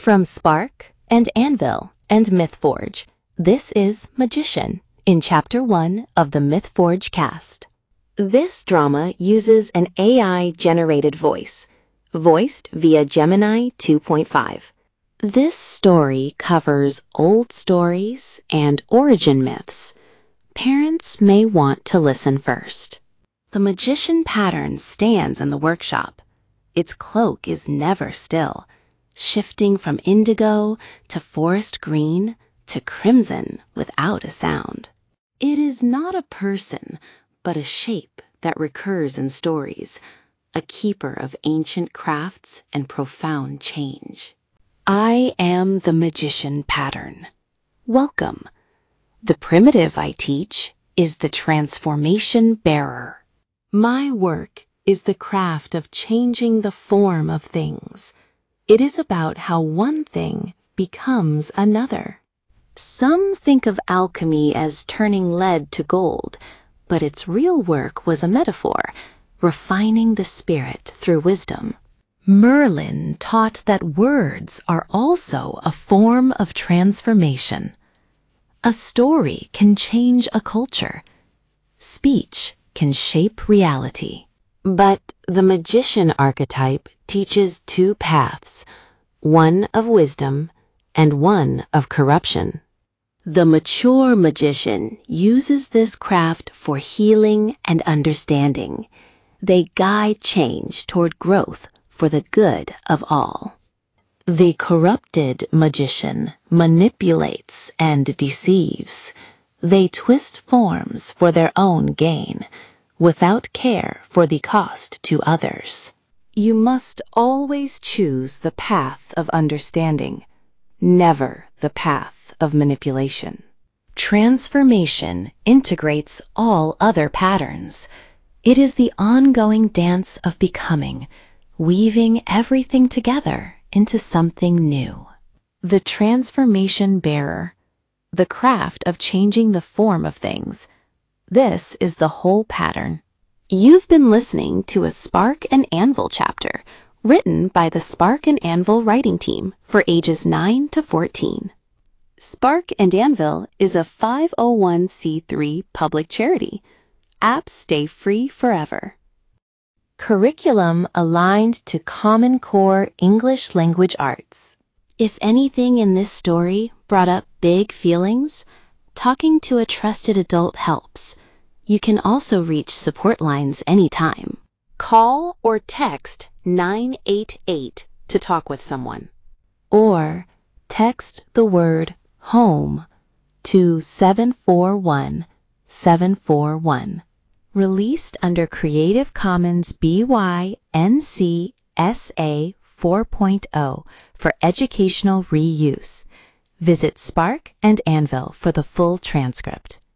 From Spark and Anvil and MythForge, this is Magician in Chapter 1 of the MythForge cast. This drama uses an AI-generated voice, voiced via Gemini 2.5. This story covers old stories and origin myths. Parents may want to listen first. The magician pattern stands in the workshop. Its cloak is never still, shifting from indigo to forest green to crimson without a sound. It is not a person, but a shape that recurs in stories, a keeper of ancient crafts and profound change. I am the magician pattern. Welcome. The primitive I teach is the transformation bearer. My work is the craft of changing the form of things. It is about how one thing becomes another. Some think of alchemy as turning lead to gold, but its real work was a metaphor, refining the spirit through wisdom. Merlin taught that words are also a form of transformation. A story can change a culture. Speech can shape reality. But the magician archetype teaches two paths, one of wisdom and one of corruption. The mature magician uses this craft for healing and understanding. They guide change toward growth for the good of all. The corrupted magician manipulates and deceives. They twist forms for their own gain, without care for the cost to others. You must always choose the path of understanding, never the path of manipulation. Transformation integrates all other patterns. It is the ongoing dance of becoming, weaving everything together into something new. The transformation bearer, the craft of changing the form of things. This is the whole pattern. You've been listening to a Spark and Anvil chapter, written by the Spark and Anvil writing team for ages 9 to 14. Spark and Anvil is a 501c3 public charity. Apps stay free forever. Curriculum aligned to Common Core English Language Arts. If anything in this story brought up big feelings, talking to a trusted adult helps. You can also reach support lines anytime. Call or text 988 to talk with someone. Or text the word HOME to 741-741. Released under Creative Commons BY-NC SA 4.0 for educational reuse. Visit Spark and Anvil for the full transcript.